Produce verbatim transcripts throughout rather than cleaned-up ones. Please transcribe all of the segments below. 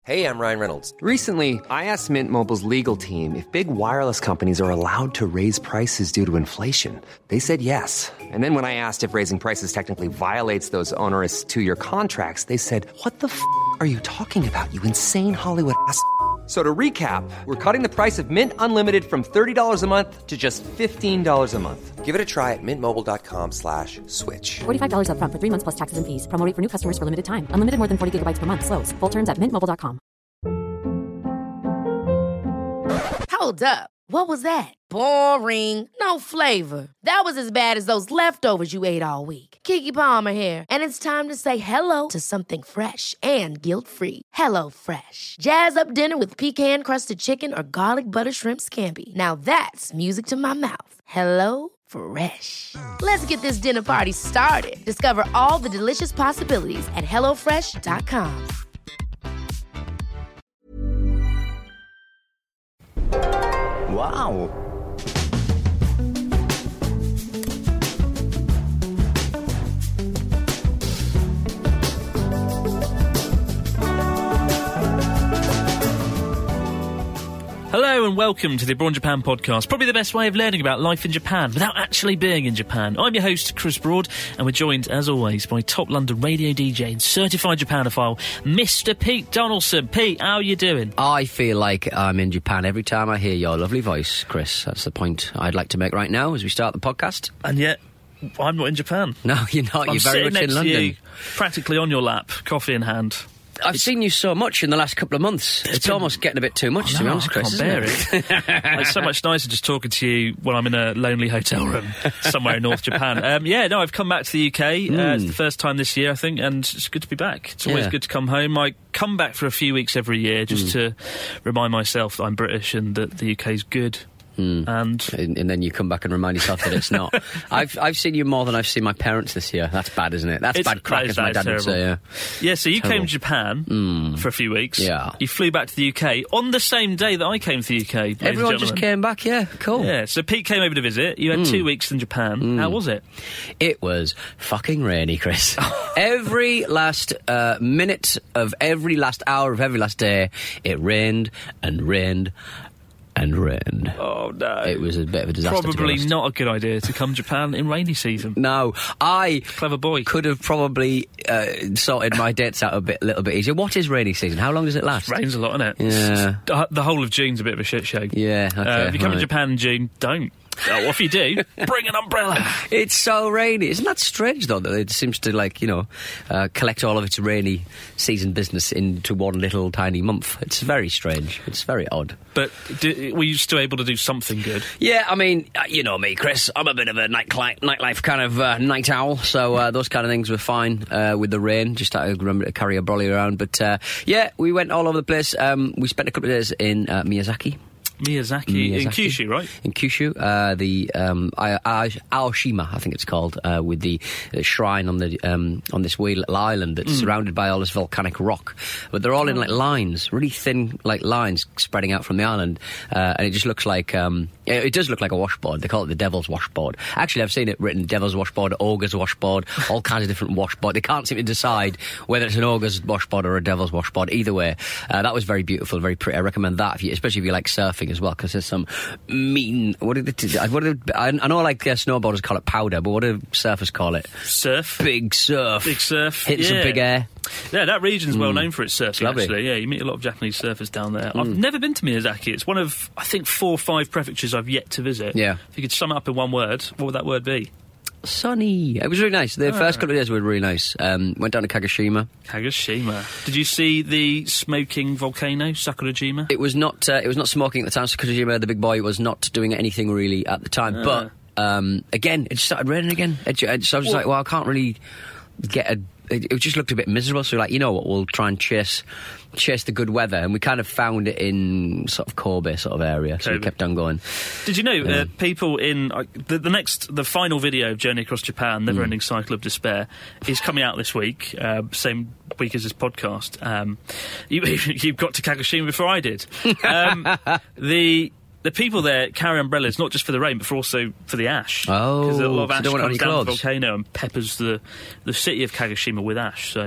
Hey, I'm Ryan Reynolds. Recently, I asked Mint Mobile's legal team if big wireless companies are allowed to raise prices due to inflation. They said yes. And then when I asked if raising prices technically violates those onerous two-year contracts, they said, what the f*** are you talking about, you insane Hollywood ass f- So to recap, we're cutting the price of Mint Unlimited from thirty dollars a month to just fifteen dollars a month. Give it a try at mintmobile.com slash switch. forty-five dollars up front for three months plus taxes and fees. Promo rate for new customers for limited time. Unlimited more than forty gigabytes per month. Slows full terms at mint mobile dot com. Hold up. What was that? Boring. No flavor. That was as bad as those leftovers you ate all week. Keke Palmer here. And it's time to say hello to something fresh and guilt-free. Hello Fresh. Jazz up dinner with pecan-crusted chicken or garlic butter shrimp scampi. Now that's music to my mouth. Hello Fresh. Let's get this dinner party started. Discover all the delicious possibilities at hello fresh dot com. Wow. Hello and welcome to the Abroad in Japan podcast, probably the best way of learning about life in Japan without actually being in Japan. I'm your host, Chris Broad, and we're joined, as always, by top London radio D J and certified Japanophile, Mister Pete Donaldson. Pete, how are you doing? I feel like I'm in Japan every time I hear your lovely voice, Chris. That's the point I'd like to make right now as we start the podcast. And yet, I'm not in Japan. No, you're not. I'm You're very much next in London. To you, practically on your lap, coffee in hand. I've seen you so much in the last couple of months. It's, it's been... almost getting a bit too much, oh, to no, be honest, I Chris. Can't bear it. it. It's so much nicer just talking to you when I'm in a lonely hotel room somewhere in North Japan. Um, yeah, no, I've come back to the U K. Mm. Uh, it's the first time this year, I think, and it's good to be back. It's always yeah. good to come home. I come back for a few weeks every year just mm. to remind myself that I'm British and that the U K's good. Mm. And, and and then you come back and remind yourself that it's not. I've I've seen you more than I've seen my parents this year. That's bad, isn't it? That's it's, bad crack, as my dad would say. Yeah, yeah. So you terrible. came to Japan mm. for a few weeks. Yeah, you flew back to the U K on the same day that I came to the U K. Everyone just came back. Yeah, cool. Yeah. So Pete came over to visit. You had mm. two weeks in Japan. Mm. How was it? It was fucking rainy, Chris. Every last uh, minute of every last hour of every last day, it rained and rained. And rain. Oh, no. It was a bit of a disaster. Probably not a good idea to come to Japan in rainy season. No, I... Clever boy. Could have probably uh, sorted my dates out a bit, little bit easier. What is rainy season? How long does it last? It rains a lot, doesn't it? Yeah. The whole of June's a bit of a shit show. Yeah, okay. Uh, if you come right. to Japan in June, don't. Oh, if you do, bring an umbrella. It's so rainy. Isn't that strange, though, that it seems to, like, you know, uh, collect all of its rainy season business into one little tiny month? It's very strange. It's very odd. But do, were you still able to do something good? Yeah, I mean, uh, you know me, Chris. I'm a bit of a night cli- nightlife kind of uh, night owl, so uh, those kind of things were fine uh, with the rain. Just had to remember to carry a brolly around. But, uh, yeah, we went all over the place. Um, we spent a couple of days in uh, Miyazaki. Miyazaki, Miyazaki in Kyushu, right? In Kyushu, uh, the um, Aoshima, I think it's called, uh, with the uh, shrine on the um, on this wee little island that's mm. surrounded by all this volcanic rock. But they're all in like lines, really thin, like lines spreading out from the island, uh, and it just looks like um, it, it does look like a washboard. They call it the Devil's Washboard. Actually, I've seen it written Devil's Washboard, Ogre's Washboard, all kinds of different washboard. They can't seem to decide whether it's an Ogre's Washboard or a Devil's Washboard. Either way, uh, that was very beautiful, very pretty. I recommend that, if you, especially if you like surfing as well, because there's some mean. What did it? What did I, I know, like uh, snowboarders call it powder, but what do surfers call it? Surf. Big surf. Big surf. Hitting yeah. some big air. Yeah, that region's mm. well known for its surfing. Lovely. Actually, yeah, you meet a lot of Japanese surfers down there. Mm. I've never been to Miyazaki. It's one of, I think, four or five prefectures I've yet to visit. Yeah. If you could sum it up in one word, what would that word be? Sunny. It was really nice. The oh. first couple of days were really nice. Um, went down to Kagoshima. Kagoshima. Did you see the smoking volcano, Sakurajima? It was not. Uh, it was not smoking at the time. Sakurajima, the big boy, was not doing anything really at the time. Ah. But um, again, it just started raining again. It, it, so I was well, like, well, I can't really get a. It, it just looked a bit miserable. So, like, you know what? We'll try and chase chase the good weather, and we kind of found it in sort of Kobe sort of area. So Kobe. we kept on going. Did you know yeah. uh, people in uh, the, the next, the final video of Journey Across Japan, Never Ending mm. Cycle of Despair, is coming out this week, uh, same week as this podcast. Um, you, you got to Kagoshima before I did. Um, the The people there carry umbrellas not just for the rain, but for also for the ash. Oh, because a lot of so ash don't want comes any down clothes. the volcano and peppers the the city of Kagoshima with ash. So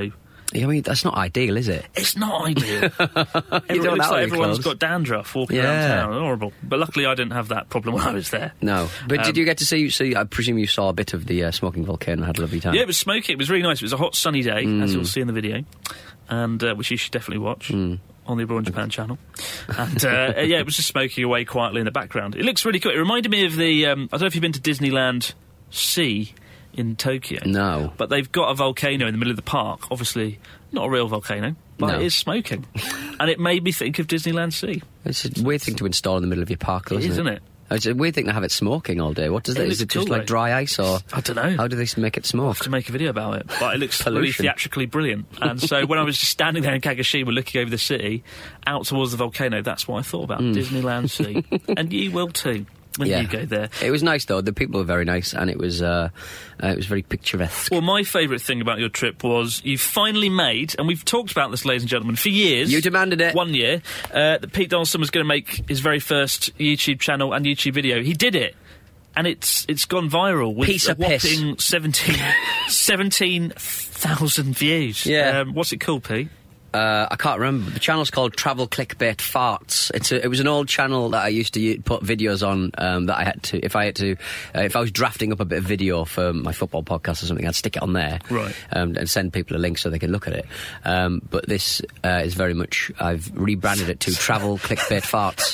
I mean, that's not ideal, is it? It's not ideal. You Everyone, don't looks have like any everyone's clothes. got dandruff walking Yeah. around town. Horrible. But luckily I didn't have that problem when I was there. No. But Um, did you get to see, see, I presume you saw a bit of the uh, smoking volcano, had a lovely time? Yeah, it was smoky. It was really nice. It was a hot, sunny day, Mm. as you'll see in the video, and uh, which you should definitely watch Mm. on the Abroad in Japan channel. And uh, yeah, it was just smoking away quietly in the background. It looks really cool. It reminded me of the. Um, I don't know if you've been to Disneyland Sea in Tokyo. No. But they've got a volcano in the middle of the park. Obviously, not a real volcano, but No. it is smoking, and it made me think of Disneyland Sea. It's a weird thing to install in the middle of your park, though, It isn't is, it? isn't it? It's a weird thing to have it smoking all day. What does It it? Is looks it just cool, like though. dry ice, or I don't know. how do they make it smoke? To make a video about it, but it looks really Pollution. theatrically brilliant. And so when I was just standing there in Kagoshima looking over the city, out towards the volcano, that's what I thought about Disneyland Sea. And you will too when Yeah. you go there. It was nice though. The people were very nice, and it was uh, uh, it was very picturesque. Well, my favourite thing about your trip was you finally made, and we've talked about this, ladies and gentlemen, for years. You demanded it. One year, uh, that Pete Donaldson was going to make his very first YouTube channel and YouTube video. He did it. And it's it's gone viral with Piece a of piss. whopping seventeen seventeen thousand views. Yeah. Um, what's it called, Pete? Uh, I can't remember. The channel's called Travel Clickbait Farts. It's a, it was an old channel that I used to u- put videos on. Um, that I had to, if I had to, uh, if I was drafting up a bit of video for my football podcast or something, I'd stick it on there, Right. um, and send people a link so they can look at it. Um, but this uh, is very much. I've rebranded it to Travel Clickbait Farts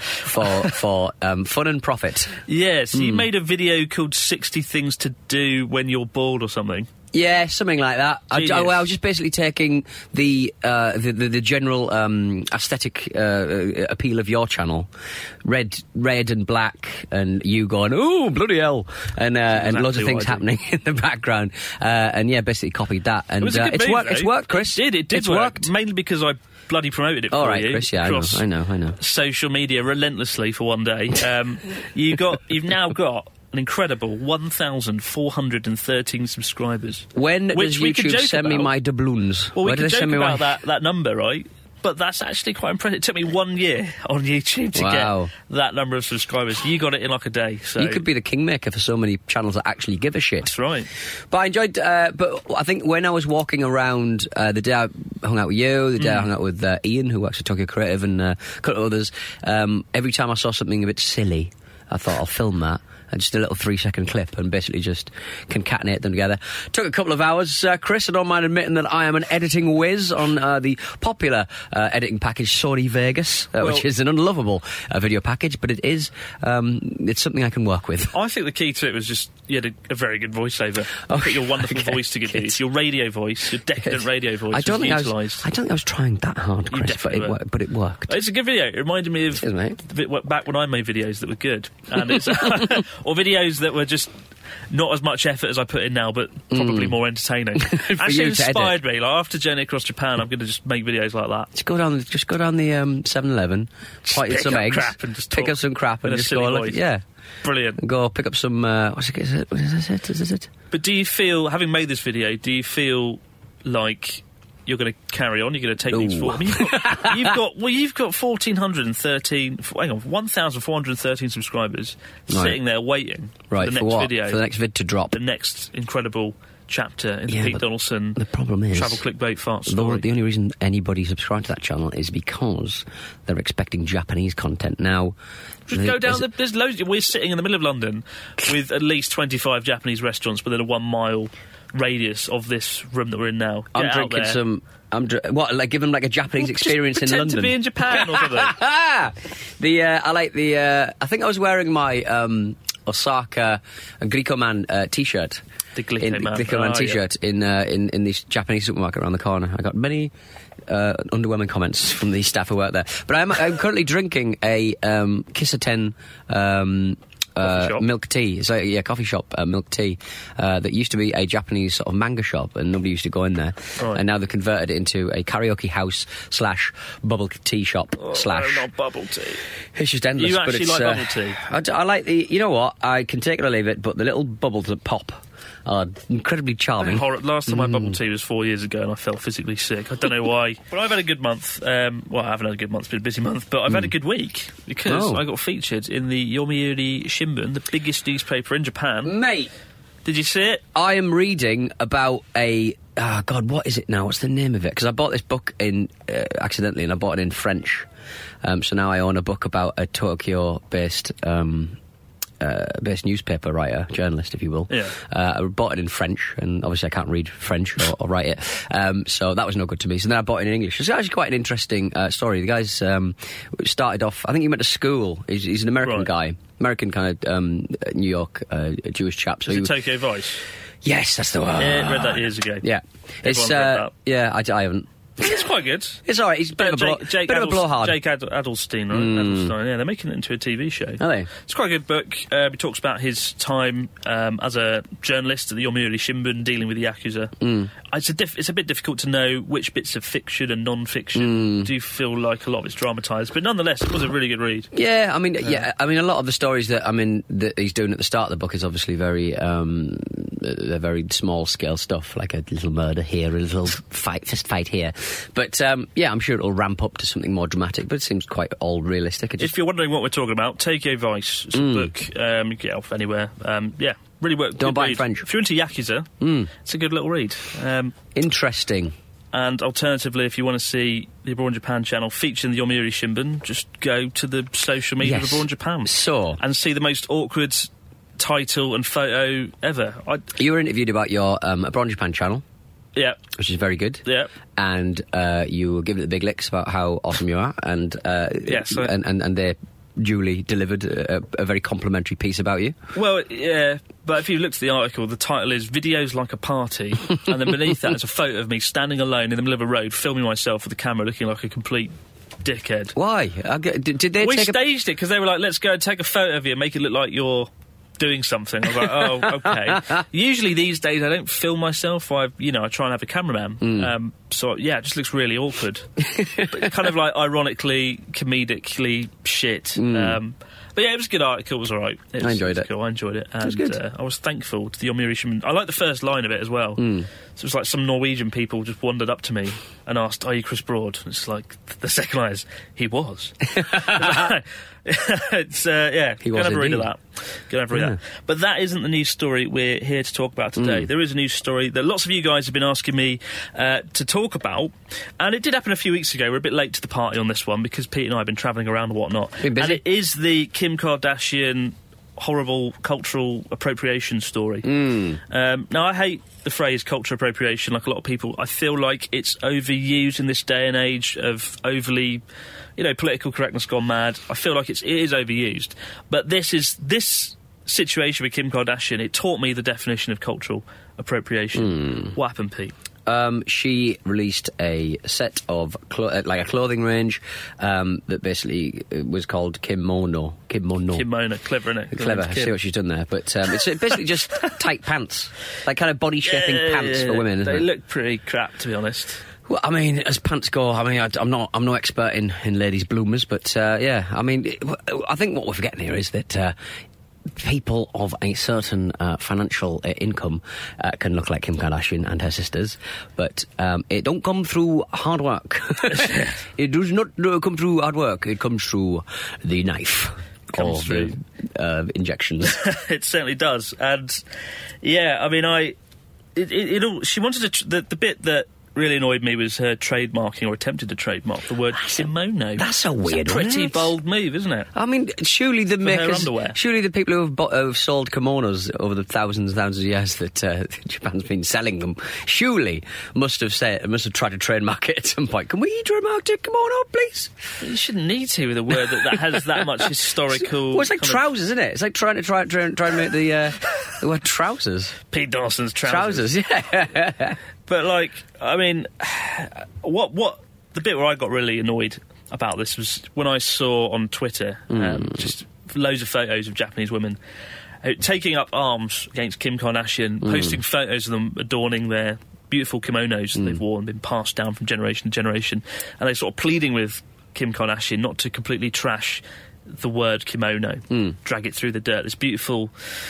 for for um, fun and profit. Yes, Hmm. you made a video called sixty Things to Do When You're Bored or something. Yeah, something like that. I, Genius. I, well, I was just basically taking the uh, the, the, the general um, aesthetic uh, appeal of your channel, red, red and black, and you going, "Ooh, bloody hell!" and uh, and loads of exactly things what I do. happening in the background, uh, and yeah, basically copied that, and It was a uh, good it's move, worked. though. It's worked, Chris. It did, it did It's work. worked. Mainly because I bloody promoted it All for right, you. Chris. Yeah, I know, across I know, I know. social media relentlessly for one day. Um, you got, you've now got an incredible one thousand four hundred thirteen subscribers. When which does we could YouTube joke send me about. my doubloons? Well, we Where do could they joke send me about my? that, that number, right? But that's actually quite impressive. It took me one year on YouTube to Wow. get that number of subscribers. You got it in like a day. So You could be the kingmaker for so many channels that actually give a shit. That's right. But I enjoyed, uh, but I think when I was walking around, uh, the day I hung out with you, the day Mm. I hung out with uh, Ian, who works at Tokyo Creative, and uh, a couple of others, um, every time I saw something a bit silly, I thought I'll film that. And just a little three-second clip, and basically just concatenate them together. Took a couple of hours, uh, Chris. I don't mind admitting that I am an editing whiz on uh, the popular uh, editing package Sony Vegas, uh, Well- which is an unlovable uh, video package, but it is um, it's something I can work with. I think the key to it was just you had a, a very good voiceover. Oh, You put your wonderful okay, voice to good good. use. Your radio voice, your decadent radio voice I don't was think I was, utilised. I don't think I was trying that hard, You Chris, but definitely it, were. wor- but it worked. It's a good video. It reminded me of Cheers, mate. the bit- back when I made videos that were good, and it's or videos that were just not as much effort as I put in now, but probably more entertaining. Actually, Mm. you to inspired me. Like after Journey Across Japan, I'm going to just make videos like that. Just go down, just go down the um, seven eleven, point in pick some up eggs, crap and just pick talk up some crap, in and a just silly go, look, voice. yeah, Brilliant. and go pick up some. Uh, what's it? Is it? Is it? Is it? But do you feel, having made this video, do you feel like you're going to carry on? You're going to take things Ooh. forward? I mean, you've, got, you've got well, you've got fourteen thirteen. Hang on, one thousand four hundred thirteen subscribers Right. sitting there waiting Right for the for next what? video, For the next vid to drop. the next incredible chapter in the Yeah, Pete but Donaldson The problem is travel clickbait fart The, story. the only reason anybody subscribes to that channel is because they're expecting Japanese content. Now, Just the- go down. there's The, there's loads. We're sitting in the middle of London with at least twenty-five Japanese restaurants within a one-mile radius of this room that we're in now. I'm Get out drinking there. some. I'm dr- what like give them like a Japanese Just experience in pretend London. to be in Japan or something. Ah, the uh, I like the. Uh, I think I was wearing my um, Osaka Glico Man uh, t-shirt. The Glico in, Man. Glico Man Oh, t-shirt in uh, in in this Japanese supermarket around the corner. I got many uh, underwhelming comments from the staff who work there. But I'm, I'm currently drinking a um, Kisaten. Um, Coffee uh, shop. milk tea. It's like, yeah, coffee shop uh, milk tea uh, that used to be a Japanese sort of manga shop, and nobody used to go in there. Right. And now they've converted it into a karaoke house slash bubble tea shop slash. No, not bubble tea. It's just endless. You but actually it's, like uh, bubble tea? I, d- I like the. You know what? I can take it or leave it, but the little bubbles that pop are incredibly charming. Horror. Last time I Mm. bubble tea was four years ago, and I felt physically sick. I don't know why, but I've had a good month. Um, well, I haven't had a good month; it's been a busy month, but I've had a good week because Oh. I got featured in the Yomiuri Shimbun, the biggest newspaper in Japan. Mate, Did you see it? I am reading about a... Oh, God, what is it now? What's the name of it? Because I bought this book in uh, accidentally, and I bought it in French. Um, so now I own a book about a Tokyo-based... Um, Uh, based newspaper writer, journalist, if you will. Yeah. Uh, I bought it in French, and obviously I can't read French or, or write it, um, so that was no good to me. So then I bought it in English. It's actually quite an interesting uh, story. The guy's um, started off, I think he went to school. He's, he's an American Right. guy, American kind of um, New York uh, Jewish chap. So Is he, it Tokyo Vice? yes, that's the one. Yeah, I read that years ago. Yeah, it's Everyone's read uh, that. yeah. I, I haven't. It's quite good. It's all right. He's a bit, of a, blow, Jake, Jake bit of a Adels- blowhard. Jake Ad- Adelstein, right? Mm. Adelstein, yeah, they're making it into a T V show. Are they? It's quite a good book. Uh, he talks about his time um, as a journalist at the Yomiuri Shimbun, dealing with the Yakuza. Mm. It's a diff- it's a bit difficult to know which bits of fiction and non-fiction. Mm. I do feel like a lot of it's dramatised, but nonetheless, it was a really good read. Yeah, I mean, yeah, I mean, a lot of the stories that I mean that he's doing at the start of the book is obviously very, um, they're very small scale stuff, like a little murder here, a little fight, fist fight here. But um, yeah, I'm sure it'll ramp up to something more dramatic. But it seems quite all realistic. It just, If you're wondering what we're talking about, Tokyo Vice. It's Mm. a book. Um, you can get it off anywhere. Um, yeah, really work. Don't good buy it in read. French. If you're into Yakuza, Mm. it's a good little read. Um, Interesting. And alternatively, if you want to see the Abroad in Japan channel featuring the Yomiuri Shimbun, just go to the social media Yes. of Abroad in Japan. So, And see the most awkward title and photo ever. I, you were interviewed about your um, Abroad in Japan channel, yeah, which is very good. yeah. And uh, you were giving it the big licks about how awesome you are, and uh, Yes, I- and, and and they duly delivered a, a very complimentary piece about you. Well, yeah, but if you look at the article, the title is Videos Like a Party, and then beneath that is a photo of me standing alone in the middle of a road, filming myself with the camera looking like a complete dickhead. Why? I get- Did, did they We take a... staged it because they were like, let's go and take a photo of you and make it look like you're doing something. I was like, oh, okay. Usually these days I don't film myself. I, you know, I try and have a cameraman. Mm. Um, so, yeah, it just looks really awkward. But kind of like ironically, comedically shit. Mm. Um, but yeah, it was a good article. It was all right. It was, I enjoyed was it. Cool. I enjoyed it. And was good. Uh, I was thankful to the Yomiuri Shimbun. I like the first line of it as well. Mm. So it was like some Norwegian people just wandered up to me and asked, are you Chris Broad? And it's like, the second line is, he was. It's, uh, yeah, He go was and have a read of indeed. that. Go and have a read of Yeah. that. But that isn't the news story we're here to talk about today. Mm. There is a news story that lots of you guys have been asking me uh, to talk about, and it did happen a few weeks ago. We're a bit late to the party on this one because Pete and I have been travelling around and whatnot. Been busy. And it is the Kim Kardashian horrible cultural appropriation story. Mm. Um, now, I hate the phrase cultural appropriation like a lot of people. I feel like it's overused in this day and age of overly, you know, political correctness gone mad. I feel like it's, it is overused. But this is, this situation with Kim Kardashian, it taught me the definition of cultural appropriation. What happened, Pete? Um, she released a set of clo- uh, like a clothing range um, that basically uh, was called Kimono. Kimono. Kimono, clever, innit? Clever. I see what she's done there, but um, it's basically just tight pants, like kind of body shaping Yeah, pants for women. Isn't They it? look pretty crap, to be honest. Well, I mean, as pants go, I mean, I, I'm not, I'm no expert in, in ladies' bloomers, but uh, yeah, I mean, it, I think what we're forgetting here is that. Uh, People of a certain uh, financial uh, income uh, can look like Kim Kardashian and her sisters, but um, it don't come through hard work. It does not uh, come through hard work. It comes through the knife. Comes or through. the uh, injections. It certainly does, and yeah, I mean, I it, it, it all. She wanted to tr- the the bit that really annoyed me was her trademarking or attempted to trademark the word kimono. that's a weird it's a one, pretty isn't it? bold move, isn't it? I mean, surely the her makers, underwear. surely the people who have, bought, who have sold kimonos over the thousands and thousands of years that uh, Japan's been selling them, surely must have said, must have tried to trademark it at some point. Can we trademark a kimono, please? You shouldn't need to with a word that, that has that much historical. Well, it's like kind of- trousers, isn't it? It's like trying to try, try, try and make the uh, the word trousers. Pete Dawson's trousers. Trousers, yeah. But like, I mean, what what the bit where I got really annoyed about this was when I saw on Twitter um, just loads of photos of Japanese women uh, taking up arms against Kim Kardashian, posting photos of them adorning their beautiful kimonos that they've worn, been passed down from generation to generation, and they're sort of pleading with Kim Kardashian not to completely trash the word kimono, drag it through the dirt. This beautiful,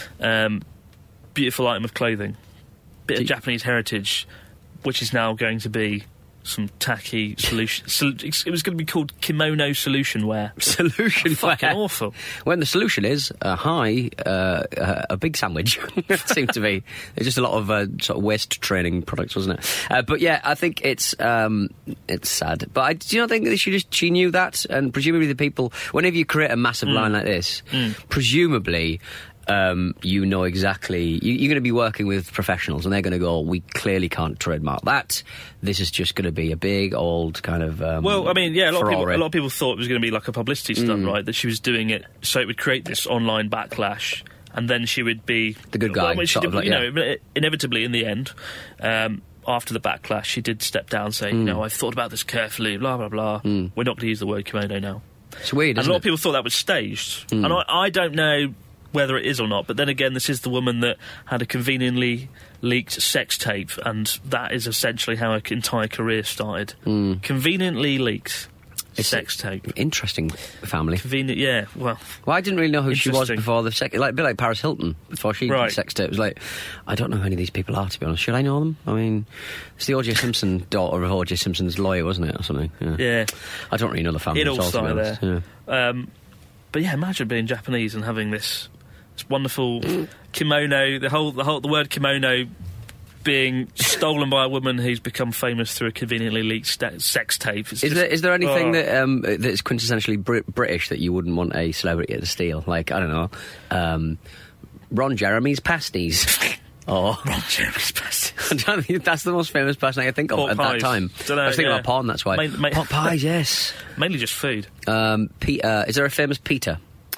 um, beautiful item of clothing, bit of Do- Japanese heritage, which is now going to be some tacky solution. sol- it was going to be called kimono solution wear. Solution Fucking wear. awful. When the solution is a high, uh, uh, a big sandwich. It seemed to be. There's just a lot of uh, sort of waist training products, wasn't it? Uh, but yeah, I think it's um, it's sad. But I, do you not think that she just she knew that? And presumably the people, whenever you create a massive mm. line like this, mm. presumably. Um, you know exactly. You, you're going to be working with professionals, and they're going to go, "We clearly can't trademark that. This is just going to be a big old kind of." Um, well, I mean, yeah, a lot of people. A lot of people thought it was going to be like a publicity stunt, mm. right? That she was doing it so it would create this online backlash, and then she would be the good guy. Well, I mean, she did, like, you yeah. know, inevitably in the end. Um, After the backlash, she did step down, and say, mm. "You know, I've thought about this carefully. Blah blah blah. Mm. We're not going to use the word kimono now." It's weird, and isn't a lot it? of people thought that was staged, Mm. and I, I don't know whether it is or not, but then again, this is the woman that had a conveniently leaked sex tape, and that is essentially how her entire career started. Mm. Conveniently leaked it's sex tape. Interesting family. Convenient, yeah, well... Well, I didn't really know who she was before the sex... Like, a bit like Paris Hilton, before she right. did sex tape. It was like, I don't know who any of these people are, to be honest. Should I know them? I mean, it's the O J Simpson daughter of O J Simpson's lawyer, wasn't it, or something? Yeah. yeah. I don't really know the family. It all started there. Yeah. Um, but yeah, imagine being Japanese and having this... This wonderful kimono, the whole, the whole, the word kimono being stolen by a woman who's become famous through a conveniently leaked st- sex tape. It's is just, there is there anything oh. that um, that's quintessentially Brit- British that you wouldn't want a celebrity to steal? Like, I don't know, um, Ron Jeremy's pasties. Or Ron Jeremy's pasties. I don't think that's the most famous person I can think of Pork at pies. that time. Dunno, I was thinking yeah. about porn. That's why. Main, main, Pork pies, yes. Mainly just food. Um, Peter, is there a famous Peter?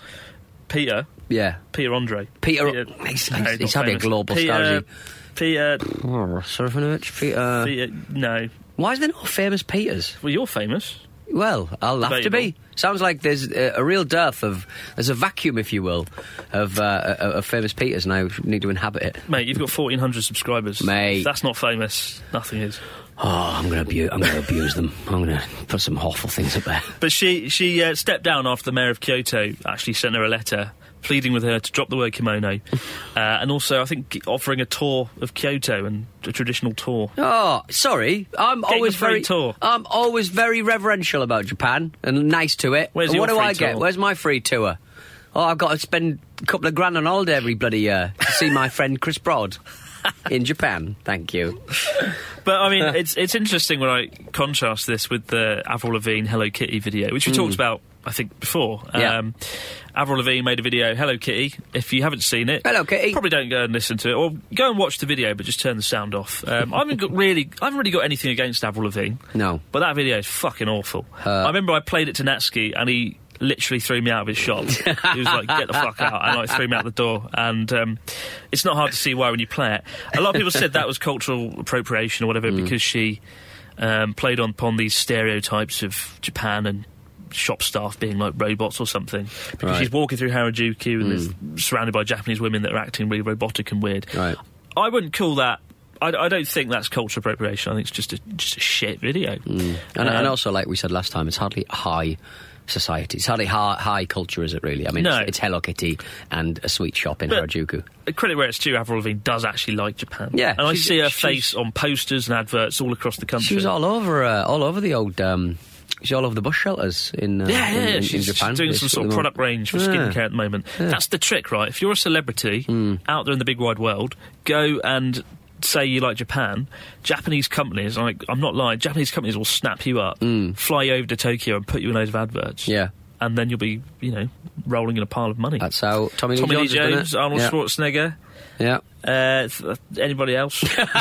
Peter. Yeah. Peter Andre. Peter. Peter he's no, he's, he's had a global Peter, star. Peter. Oh, Surfinage. Peter. Peter. No. Why is there no famous Peters? Well, you're famous. Well, I'll have to be. Sounds like there's a, a real dearth of... There's a vacuum, if you will, of, uh, of famous Peters, and I need to inhabit it. Mate, you've got fourteen hundred subscribers. Mate. If that's not famous, nothing is. Oh, I'm going to abuse. I'm going to abuse them. I'm going to put some awful things up there. But she she uh, stepped down after the mayor of Kyoto actually sent her a letter pleading with her to drop the word kimono, uh, and also I think offering a tour of Kyoto and a traditional tour. Oh, sorry. I'm Getting always a free very. tour. I'm always very reverential about Japan and nice to it. Where's And your what do free I get? tour? Where's my free tour? Oh, I've got to spend a couple of grand on holiday every bloody year to see my friend Chris Broad. In Japan, thank you. But I mean, it's it's interesting when I contrast this with the Avril Lavigne Hello Kitty video, which we mm. talked about, I think, before. Yeah. Um, Avril Lavigne made a video, Hello Kitty. If you haven't seen it, Hello Kitty, probably don't go and listen to it, or go and watch the video, but just turn the sound off. Um, I haven't got really, I haven't really got anything against Avril Lavigne. No, but that video is fucking awful. Uh, I remember I played it to Natsuki, and he literally threw me out of his shop. He was like, get the fuck out, and like threw me out the door. And um, it's not hard to see why when you play it. A lot of people said that was cultural appropriation or whatever mm. because she um, played on, upon these stereotypes of Japan and shop staff being like robots or something, because right. she's walking through Harajuku and mm. is surrounded by Japanese women that are acting really robotic and weird. Right. I wouldn't call that. I, I don't think that's cultural appropriation. I think it's just a just a shit video. Mm. And, um, and also, like we said last time, it's hardly high society. It's hardly high, high culture, is it really? I mean, no. it's, it's Hello Kitty and a sweet shop in but Harajuku. Credit where it's due, Avril Lavigne does actually like Japan. Yeah, and I see her face on posters and adverts all across the country. She was all over, uh, all over the old. Um, she's all over the bus shelters in uh, yeah, yeah. In, in, she's, in Japan. She's doing some sort of product range for yeah. skincare at the moment. Yeah. That's the trick, right? If you're a celebrity mm. out there in the big wide world, go and say you like Japan. Japanese companies, like I'm not lying, Japanese companies will snap you up, mm. fly you over to Tokyo and put you in loads of adverts. Yeah. And then you'll be, you know, rolling in a pile of money. That's how Tommy Lee Tommy Jones, Lee Jones Arnold yeah. Schwarzenegger. Yeah. Uh, th- anybody else?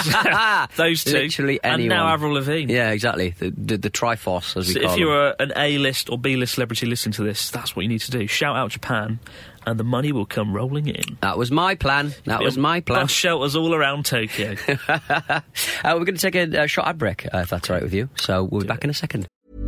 Those two. Literally anyone. And now Avril Lavigne. Yeah, exactly. The, the, the Triforce, as we so call if them. you're a, an A-list or B-list celebrity listening to this, that's what you need to do. Shout out Japan, and the money will come rolling in. That was my plan. That was my plan. Bus shelters all around Tokyo. uh, we're going to take a, a short ad break, uh, if that's all right with you. So we'll be back in a second.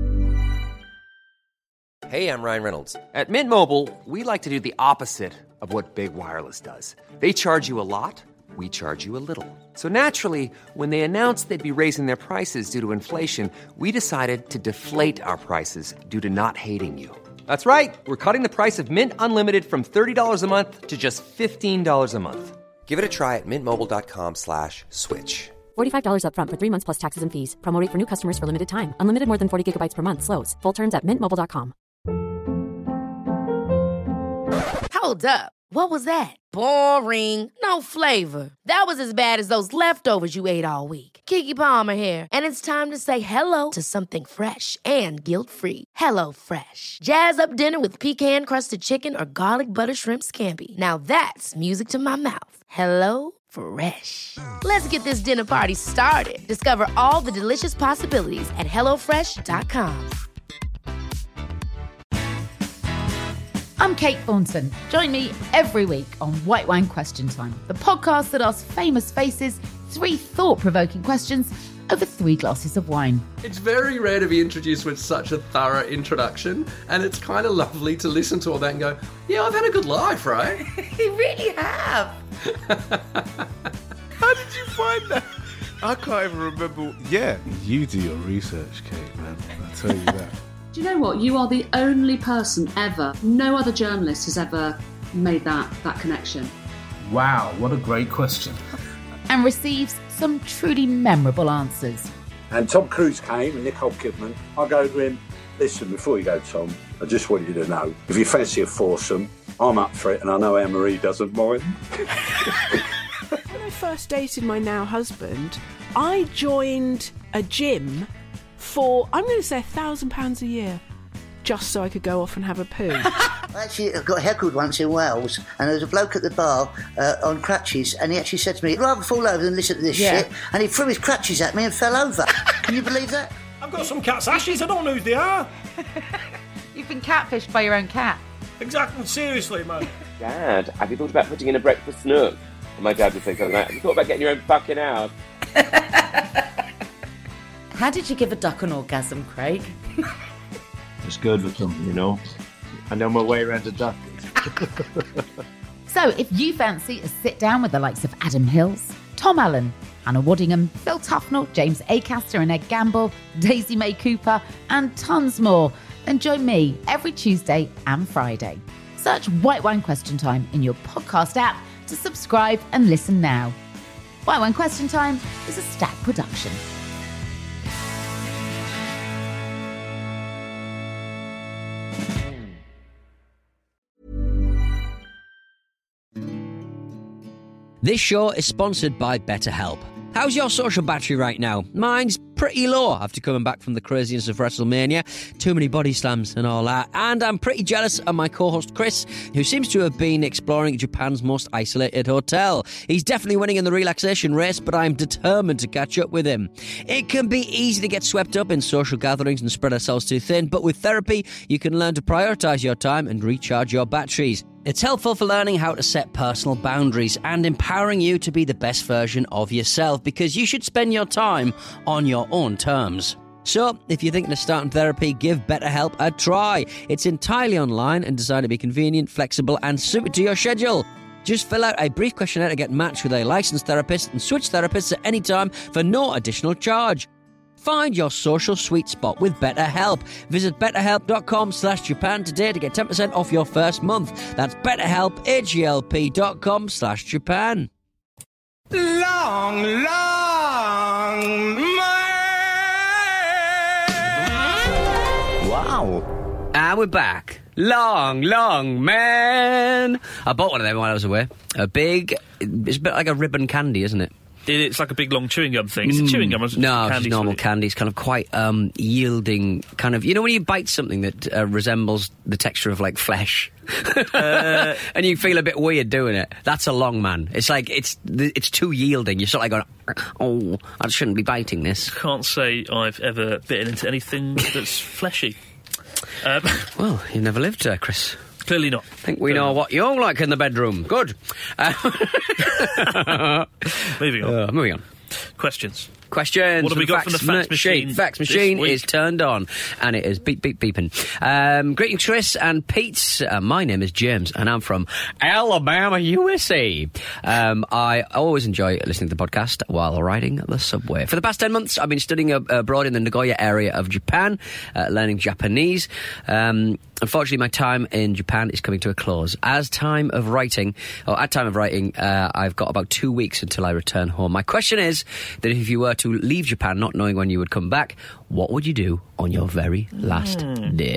Hey, I'm Ryan Reynolds. At Mint Mobile, we like to do the opposite of what Big Wireless does. They charge you a lot, we charge you a little. So naturally, when they announced they'd be raising their prices due to inflation, we decided to deflate our prices due to not hating you. That's right. We're cutting the price of Mint Unlimited from thirty dollars a month to just fifteen dollars a month. Give it a try at mintmobile.com slash switch. forty-five dollars up front for three months plus taxes and fees. Promo rate for new customers for limited time. Unlimited more than forty gigabytes per month. Slows full terms at mint mobile dot com. Hold up. What was that? Boring. No flavor. That was as bad as those leftovers you ate all week. Keke Palmer here, and it's time to say hello to something fresh and guilt-free. Hello Fresh. Jazz up dinner with pecan-crusted chicken or garlic butter shrimp scampi. Now that's music to my mouth. Hello Fresh. Let's get this dinner party started. Discover all the delicious possibilities at hello fresh dot com. I'm Kate Thornton. Join me every week on White Wine Question Time, the podcast that asks famous faces three thought-provoking questions over three glasses of wine. It's very rare to be introduced with such a thorough introduction, and it's kind of lovely to listen to all that and go, yeah, I've had a good life, right? You really have. How did you find that? I can't even remember. Yeah, you do your research, Kate, man. I'll tell you that. Do you know what? You are the only person ever, no other journalist has ever made that, that connection. Wow, what a great question. And receives some truly memorable answers. And Tom Cruise came, and Nicole Kidman. I go to him, listen, before you go, Tom, I just want you to know, if you fancy a foursome, I'm up for it, and I know Anne-Marie doesn't mind. When I first dated my now husband, I joined a gym for, I'm going to say, a thousand pounds a year, just so I could go off and have a poo. I actually got heckled once in Wales, and there was a bloke at the bar uh, on crutches, and he actually said to me, I'd rather fall over than listen to this yeah. shit, and he threw his crutches at me and fell over. Can you believe that? I've got some cat's ashes, I don't know who they are. You've been catfished by your own cat. Exactly, seriously, man. Dad, have you thought about putting in a breakfast nook? And my dad would think something like, have you thought about getting your own fucking house? How did you give a duck an orgasm, Craig? It's good with them, you know. I know my way around a duck. So, if you fancy a sit-down with the likes of Adam Hills, Tom Allen, Hannah Waddingham, Phil Tufnell, James Acaster and Ed Gamble, Daisy May Cooper, and tons more, then join me every Tuesday and Friday. Search White Wine Question Time in your podcast app to subscribe and listen now. White Wine Question Time is a Stack production. This show is sponsored by BetterHelp. How's your social battery right now? Mine's pretty low after coming back from the craziness of WrestleMania. Too many body slams and all that. And I'm pretty jealous of my co-host Chris, who seems to have been exploring Japan's most isolated hotel. He's definitely winning in the relaxation race, but I'm determined to catch up with him. It can be easy to get swept up in social gatherings and spread ourselves too thin, but with therapy, you can learn to prioritise your time and recharge your batteries. It's helpful for learning how to set personal boundaries and empowering you to be the best version of yourself, because you should spend your time on your own terms. So, if you're thinking of starting therapy, give BetterHelp a try. It's entirely online and designed to be convenient, flexible and suited to your schedule. Just fill out a brief questionnaire to get matched with a licensed therapist and switch therapists at any time for no additional charge. Find your social sweet spot with BetterHelp. Visit betterhelp.com slash Japan today to get ten percent off your first month. That's betterhelp, H-E-L-P dot com slash Japan. Long, long man. Wow. And we're back. Long, long man. I bought one of them while I was away. A big, it's a bit like a ribbon candy, isn't it? It's like a big long chewing gum thing. It's a chewing gum. Or no, it's just normal candy. It's kind of quite um, yielding, kind of. You know when you bite something that uh, resembles the texture of like flesh, uh, and you feel a bit weird doing it. That's a long man. It's like it's it's too yielding. You're sort of like going, oh, I shouldn't be biting this. Can't say I've ever bitten into anything that's fleshy. Um, well, you've never lived, uh, Chris. Clearly not. I think we know what you're like in the bedroom. Good. Uh, moving on. Uh, moving on. Questions. Questions. What have we got fax from the fax machine? Fax this machine week? is turned on, and it is beep, beep, beeping. Um, greetings, Chris and Pete. Uh, my name is James, and I'm from Alabama, U S A. Um, I always enjoy listening to the podcast while riding the subway. For the past ten months, I've been studying ab- abroad in the Nagoya area of Japan, uh, learning Japanese. Um, unfortunately, my time in Japan is coming to a close. As time of writing, or at time of writing, uh, I've got about two weeks until I return home. My question is that if you were to leave Japan not knowing when you would come back, what would you do on your very last Mm. day?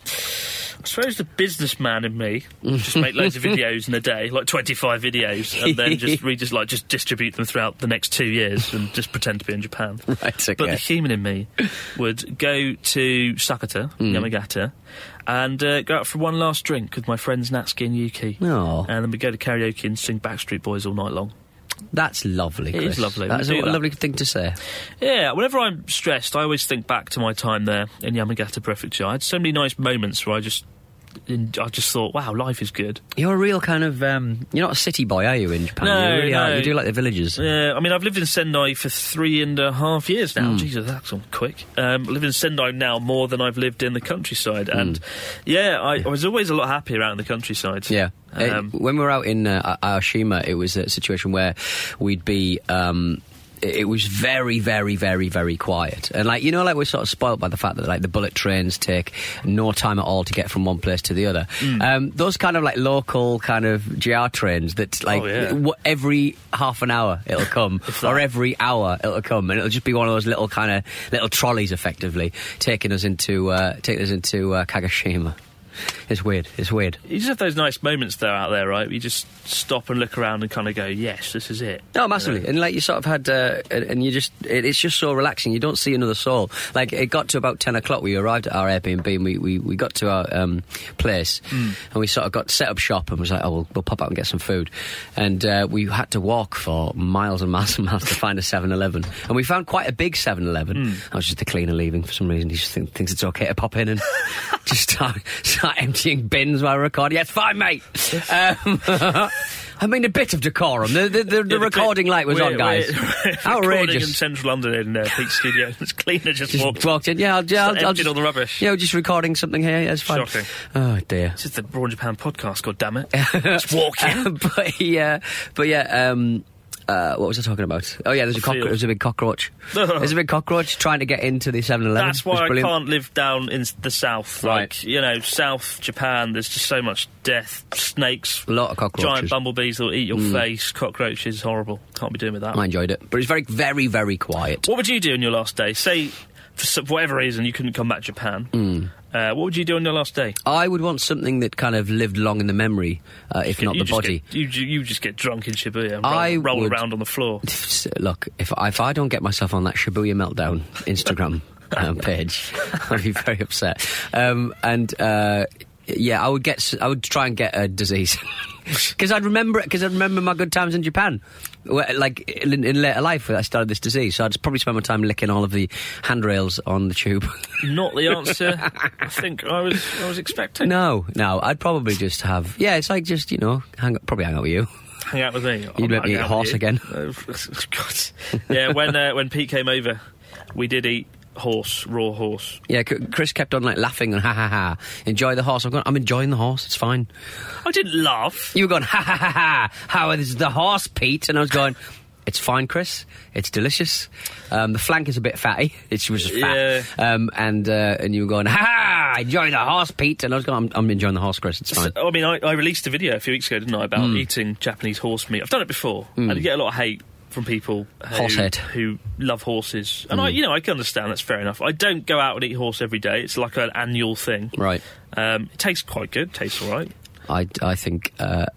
I suppose the businessman in me just make loads of videos in a day, like twenty-five videos, and then just we just like just distribute them throughout the next two years and just pretend to be in Japan. Right, okay. But the human in me would go to Sakata, Mm. Yamagata, and uh, go out for one last drink with my friends Natsuki and Yuki. Oh. And then we go to karaoke and sing Backstreet Boys all night long. That's lovely, It Chris. is lovely. That's We a do that. lovely thing to say. Yeah, whenever I'm stressed, I always think back to my time there in Yamagata Prefecture. I had so many nice moments where I just, in, I just thought, wow, life is good. You're a real kind of, um, you're not a city boy, are you, in Japan? No, you really no. are. You do like the villages. Yeah, I mean, I've lived in Sendai for three and a half years now. Mm. Jesus, that's all quick. Um, I live in Sendai now more than I've lived in the countryside. Mm. And, yeah, I, I was always a lot happier out in the countryside. Yeah. Um, Uh, when we were out in uh, Aoshima, it was a situation where we'd be... Um, it it was very, very, very, very quiet. And, like, you know, like, we're sort of spoilt by the fact that, like, the bullet trains take no time at all to get from one place to the other. Mm. Um, those kind of, like, local kind of J R trains that, like, Oh, yeah. w- every half an hour it'll come, or every hour it'll come, and it'll just be one of those little kind of, little trolleys, effectively, taking us into, uh, taking us into uh, Kagoshima. It's weird. It's weird. You just have those nice moments though out there, right? You just stop and look around and kind of go, yes, this is it. No, massively. And, like, you sort of had... Uh, and and you just... It, it's just so relaxing. You don't see another soul. Like, it got to about ten o'clock. We arrived at our Airbnb and we, we, we got to our um, place Mm. and we sort of got set up shop and was like, oh, we'll, we'll pop out and get some food. And uh, we had to walk for miles and miles and miles to find a seven eleven. And we found quite a big seven eleven. Mm. I was just the cleaner leaving for some reason. He just think, thinks it's okay to pop in and just start, start emptying bins while recording. Yes, fine, mate. Um, I mean, a bit of decorum. The, the, the, the Yeah, recording light was we're- on, guys. we're- we're recording in Outrageous. central London in uh, Pete's studio. This cleaner just, Just walked, walked in. Yeah, I'll, yeah, I'll, emptied I'll just, all the rubbish. Yeah, we're just recording something here. Yeah, it's fine. Shocking. Oh dear. This is the Raw Japan podcast, God damn it. Just walk in. but yeah, but yeah. Um, uh, what was I talking about? Oh yeah, there's a cockroach. Field. There's a big cockroach. There's a big cockroach trying to get into the seven eleven. That's why I can't live down in the south. Right. Like, you know, South Japan, there's just so much death. Snakes. A lot of cockroaches. Giant bumblebees that'll eat your Mm. face. Cockroaches, horrible. Can't be doing with that. I enjoyed it, but it's very, very, very quiet. What would you do on your last day? Say, for some- whatever reason, you couldn't come back to Japan. Mm. Uh, what would you do on your last day? I would want something that kind of lived long in the memory, uh, if not you the just body. Get, you, ju- you just get drunk in Shibuya and roll, I roll would- around on the floor. Look, if if I don't get myself on that Shibuya Meltdown Instagram um, page, I'd be very upset. Um, and uh, yeah, I would get. s- I would try and get a disease because I'd remember it. Because I'd remember my good times in Japan. Where, like in, in later life, I started this disease, so I'd probably spend my time licking all of the handrails on the tube. Not the answer I think I was I was expecting. No, no, I'd probably just have. Yeah, it's like just you know, hang probably hang out with you. Hang out with me. You'd I'll let me hang eat out horse with you. again. Oh, God. Yeah, when uh, when Pete came over, we did eat horse, raw horse. Yeah, C- Chris kept on like laughing and ha ha ha. Enjoy the horse. I'm going. I'm enjoying the horse. It's fine. I didn't laugh. You were going ha ha ha ha. How is the horse, Pete? And I was going. It's fine, Chris. It's delicious. Um, the flank is a bit fatty. It was just fat. Yeah. Um, and uh, and you were going, ha ha! Enjoy the horse, Pete. And I was going, I'm, I'm enjoying the horse, Chris. It's fine. So, I mean, I, I released a video a few weeks ago, didn't I, about Mm. eating Japanese horse meat. I've done it before. Mm. And I get a lot of hate from people who, Horse head. who love horses. And, I, Mm. you know, I can understand. That's fair enough. I don't go out and eat horse every day. It's like an annual thing. Right. Um, it tastes quite good. Tastes all right. I, I think. Uh,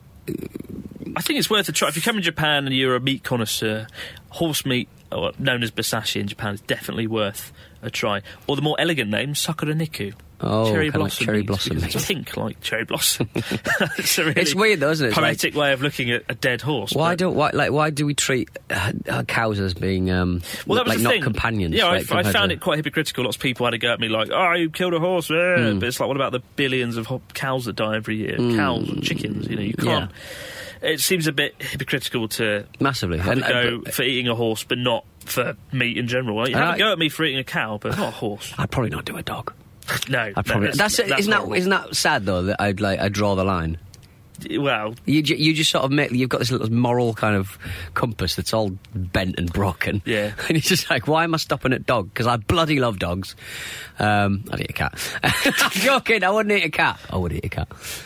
I think it's worth a try. If you come in Japan and you're a meat connoisseur, horse meat, or known as basashi in Japan, is definitely worth a try. Or the more elegant name, sakura niku. Oh, cherry kinda like blossom cherry meat, blossom because it's meat. pink like cherry blossom. It's a really It's weird, though, isn't it? It's poetic way of looking at a dead horse. why but- don't why like why do we treat uh, uh, cows as being um Well, that was like the not thing. companions? Yeah, like, I, I compared found to- it quite hypocritical. Lots of people had to go at me like, "Oh, you killed a horse," eh. Mm. But it's like, what about the billions of ho- cows that die every year? Mm. Cows and chickens. You know, you Yeah. can't. it seems a bit hypocritical to massively have and, a go and, but, for eating a horse, but not for meat in general. Like, you have I, a go at me for eating a cow, but not a horse. I'd probably not do a dog. No, I'd probably. no, that's, that's isn't horrible. that isn't that sad though that I'd like I draw the line. Well, you ju- you just sort of make you've got this little moral kind of compass that's all bent and broken. Yeah, and you're just like, why am I stopping at dog? Because I bloody love dogs. Um, I'd eat a cat. I'm joking. I wouldn't eat a cat. I would eat a cat.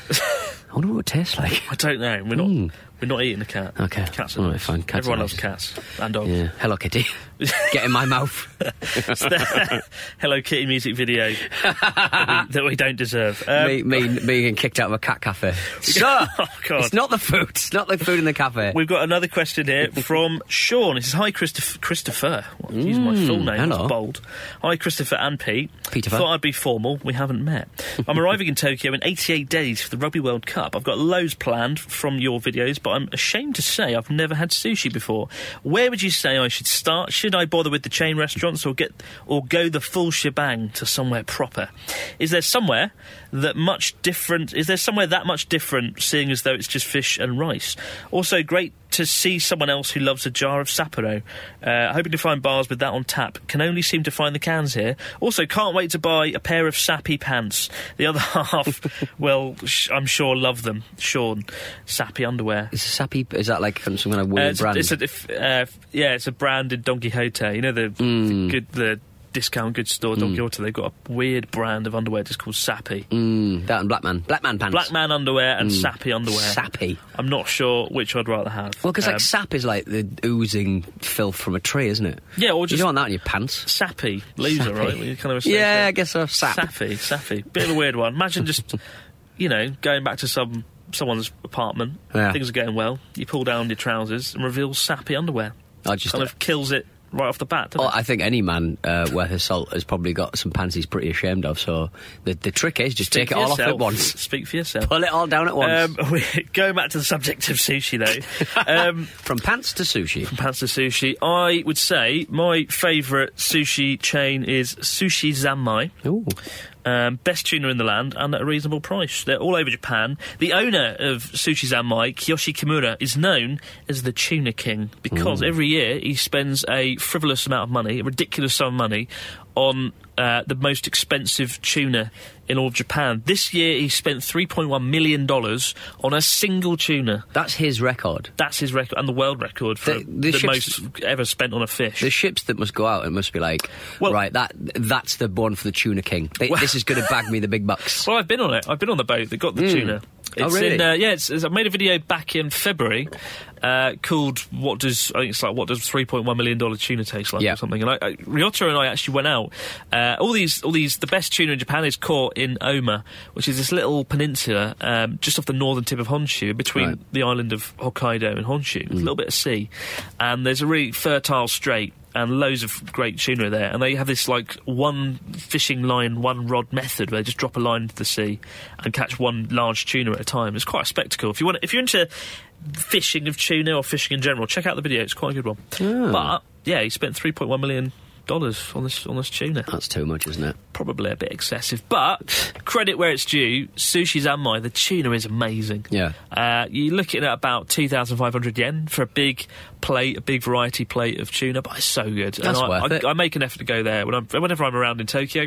I wonder what it would taste like. I don't know. We're not. Mm. We're not eating a cat. Okay. Cats are all right, nice. fine. Cats Everyone are loves nice. cats and dogs. Yeah. Hello Kitty. Get in my mouth. It's the Hello Kitty music video that, we, that we don't deserve. Um, me, me, me getting kicked out of a cat cafe. Sir, oh, God. It's not the food. It's not the food in the cafe. We've got another question here from Sean. It says, hi, Christopher. Christopher. Well, I'm using my full name. hello. That's bold. Hi, Christopher and Pete. Peter. Thought I'd be formal. We haven't met. I'm arriving in Tokyo in eighty-eight days for the Rugby World Cup. I've got loads planned from your videos, but I'm ashamed to say I've never had sushi before. Where would you say I should start? Should I bother with the chain restaurants or get or go the full shebang to somewhere proper? Is there somewhere that much different? Is there somewhere that much different, seeing as though it's just fish and rice? Also, great to see someone else who loves a jar of Sapporo. Uh, hoping to find bars with that on tap. Can only seem to find the cans here. Also, can't wait to buy a pair of Sappy pants. The other half, well, sh- I'm sure love them. Sean, Sappy underwear. Is Sappy? Is that like some kind of weird uh, it's brand? A, it's a, if, uh, yeah, it's a brand in Don Quixote. You know the, Mm. the good the. discount goods store, Don Quixote, they've got a weird brand of underwear just called Sappy. Mm, that and Black Man. Black Man pants. Black Man underwear and Mm. Sappy underwear. Sappy. I'm not sure which I'd rather have. Well, because Um, like sap is like the oozing filth from a tree, isn't it? Yeah, or just... You don't want that in your pants. Sappy. Loser, Sappy. right? You kind of associate- Yeah, I guess so. Sap. Sappy, Sappy. Bit of a weird one. Imagine just, you know, going back to some someone's apartment, Yeah. things are going well, you pull down your trousers and reveal Sappy underwear. I just... Kind of kills it right off the bat, doesn't Oh, it? I think any man uh, worth his salt has probably got some pants he's pretty ashamed of, so the, the trick is just Speak take it for all off yourself. at once. Speak for yourself. Pull it all down at once. Um, we, going back to the subject of sushi, though. Um, from pants to sushi. From pants to sushi. I would say my favourite sushi chain is Sushi Zanmai. Ooh. Um, best tuna in the land and at a reasonable price. They're all over Japan. The owner of Sushi Zanmai, Kiyoshi Kimura, is known as the Tuna King because Mm. every year he spends a frivolous amount of money, a ridiculous sum of money, on uh, the most expensive tuna in all of Japan. This year he spent three point one million dollars on a single tuna. That's his record. That's his record, and the world record for The- the, the ships- most ever spent on a fish. The ships that must go out, it must be like, Well- right, that that's the one for the Tuna King. They, Well- this is going to bag me the big bucks. Well, I've been on it. I've been on the boat that got the Mm. tuna. Oh, It's really? in, uh, yeah, it's, it's, I made a video back in February uh, called "What Does I think it's like What Does three point one million dollar tuna taste like?" Yeah. or something. And I, I, Ryota and I actually went out. Uh, all these, all these, the best tuna in Japan is caught in Oma, which is this little peninsula um, just off the northern tip of Honshu, between Right. the island of Hokkaido and Honshu. There's a little bit of sea, and there's a really fertile strait. And loads of great tuna there, and they have this like one fishing line, one rod method where they just drop a line into the sea and catch one large tuna at a time. It's quite a spectacle. If you want, if you're into fishing of tuna or fishing in general, check out the video. It's quite a good one. Ah. But yeah, he spent three point one million dollars on this on this tuna. That's too much, isn't it? Probably a bit excessive, but credit where it's due. Sushi Zanmai, the tuna is amazing. Yeah. Uh, you're looking at about two thousand five hundred yen for a big plate, a big variety plate of tuna, but it's so good. That's and I, worth I, it. I make an effort to go there when I'm, whenever I'm around in Tokyo.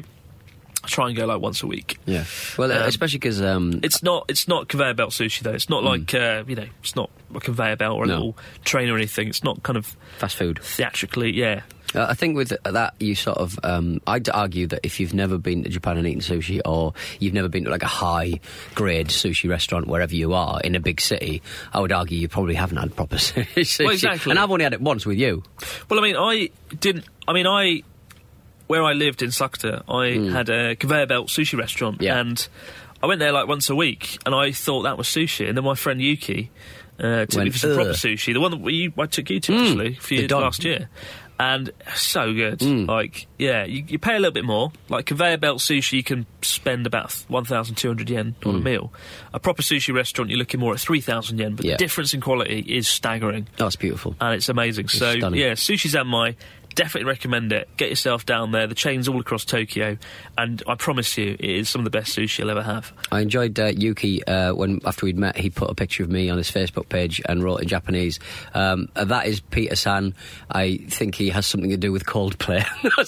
I try and go like once a week. Yeah. Well, uh, Um, especially because um, It's not it's not conveyor belt sushi though. It's not like uh, you know, it's not a conveyor belt or a No. little train or anything. It's not kind of fast food. theatrically. Yeah. Uh, I think with that, you sort of... Um, I'd argue that if you've never been to Japan and eaten sushi, or you've never been to, like, a high-grade sushi restaurant wherever you are in a big city, I would argue you probably haven't had proper sushi. Well, exactly. And I've only had it once with you. Well, I mean, I didn't. I mean, I where I lived in Sukkota, I had a conveyor belt sushi restaurant, Hmm. Yeah. and I went there like once a week, and I thought that was sushi. And then my friend Yuki uh, took me Went, for some proper "Ugh." sushi, the one that we, I took you to Mm, actually for the years Don. last year. And so good. Mm. Like, yeah, you, you pay a little bit more. Like, conveyor belt sushi, you can spend about one thousand two hundred yen on a Mm. meal. A proper sushi restaurant, you're looking more at three thousand yen, but Yeah. the difference in quality is staggering. That's beautiful. And it's amazing. It's so, stunning. yeah, Sushi Zanmai, Definitely recommend it. Get yourself down there. The chain's all across Tokyo, and I promise you, it is some of the best sushi you'll ever have. I enjoyed uh, Yuki uh, when after we'd met, he put a picture of me on his Facebook page and wrote in Japanese, um, "That is Peter-san. I think he has something to do with Coldplay."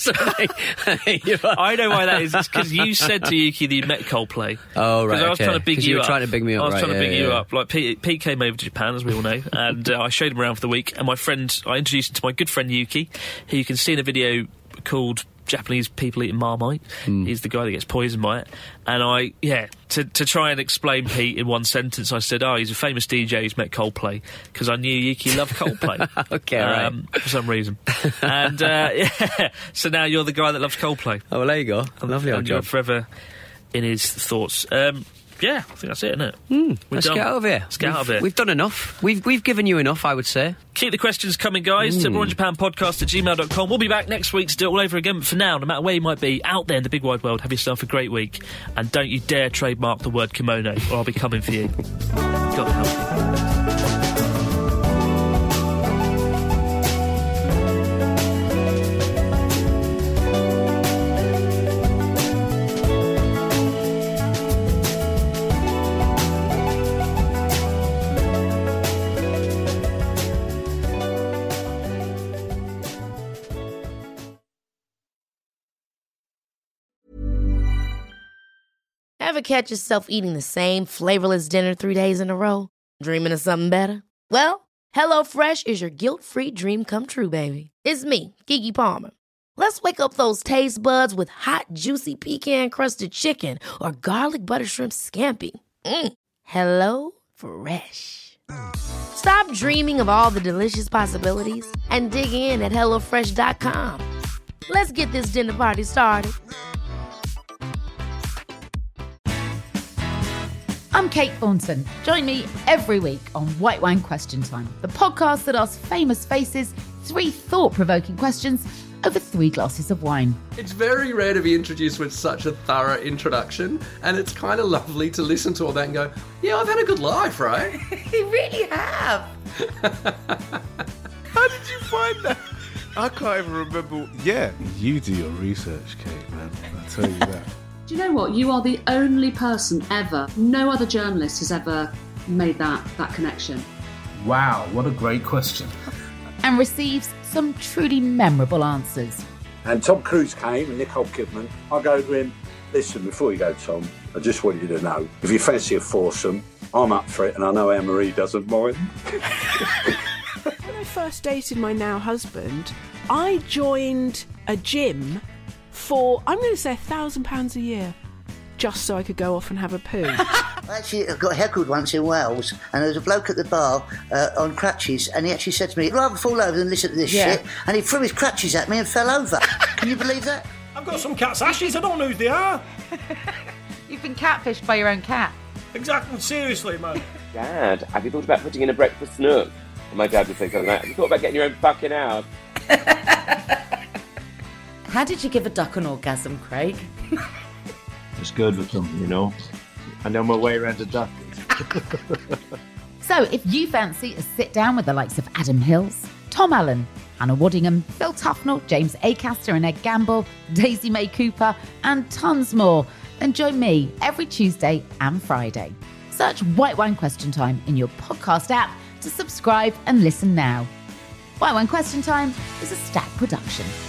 I know why that is. It's because you said to Yuki that you met Coldplay. Oh right, Because I was okay. trying to big 'Cause you, you were up. trying to big me up, I was right, trying to yeah, big yeah, you yeah. up. Like Pete, Pete came over to Japan, as we all know, and uh, I showed him around for the week. And my friend, I introduced him to my good friend Yuki, who you can see in a video called Japanese People Eating Marmite. Mm. He's the guy that gets poisoned by it. And I, yeah, to, to try and explain Pete in one sentence, I said, oh, he's a famous D J who's met Coldplay, because I knew Yuki loved Coldplay. Okay, um, right. For some reason. And, uh, yeah, so now you're the guy that loves Coldplay. Oh, well, there you go. Lovely old And you're job. forever in his thoughts. Um, yeah, I think that's it, isn't it? Mm, We're let's done. get out of here. Let's get we've, out of here. We've done enough. We've we've given you enough, I would say. Keep the questions coming, guys, Mm. to Roy and Japan Podcast at gmail dot com. We'll be back next week to do it all over again. But for now, no matter where you might be, out there in the big wide world, have yourself a great week. And don't you dare trademark the word kimono, or I'll be coming for you. God help you. Ever catch yourself eating the same flavorless dinner three days in a row? Dreaming of something better? Well, HelloFresh is your guilt-free dream come true, baby. It's me, Keke Palmer. Let's wake up those taste buds with hot, juicy pecan-crusted chicken or garlic butter shrimp scampi. Mm. Hello Fresh. Stop dreaming of all the delicious possibilities and dig in at hello fresh dot com. Let's get this dinner party started. I'm Kate Thornton. Join me every week on White Wine Question Time, the podcast that asks famous faces three thought-provoking questions over three glasses of wine. It's very rare to be introduced with such a thorough introduction, and it's kind of lovely to listen to all that and go, yeah, I've had a good life, right? You really have. How did you find that? I can't even remember. Yeah, you do your research, Kate, man. I tell you that. Do you know what? You are the only person ever, no other journalist has ever made that, that connection. Wow, what a great question. And receives some truly memorable answers. And Tom Cruise came and Nicole Kidman. I go to him, listen, before you go, Tom, I just want you to know, if you fancy a foursome, I'm up for it, and I know Anne-Marie doesn't mind. When I first dated my now husband, I joined a gym for, I'm going to say, a thousand pounds a year, just so I could go off and have a poo. I actually got heckled once in Wales, and there was a bloke at the bar uh, on crutches, and he actually said to me, "I'd rather fall over than listen to this Yeah. shit," and he threw his crutches at me and fell over. Can you believe that? I've got some cat's ashes, I don't know who they are. You've been catfished by your own cat. Exactly, seriously, man. Dad, have you thought about putting in a breakfast nook? And my dad would think of that. Have you thought about getting your own fucking house? How did you give a duck an orgasm, Craig? It's good with company, you know. I know my way around a duck. So if you fancy a sit down with the likes of Adam Hills, Tom Allen, Hannah Waddingham, Phil Tufnell, James Acaster and Ed Gamble, Daisy May Cooper, and tons more, then join me every Tuesday and Friday. Search White Wine Question Time in your podcast app to subscribe and listen now. White Wine Question Time is a Stack production.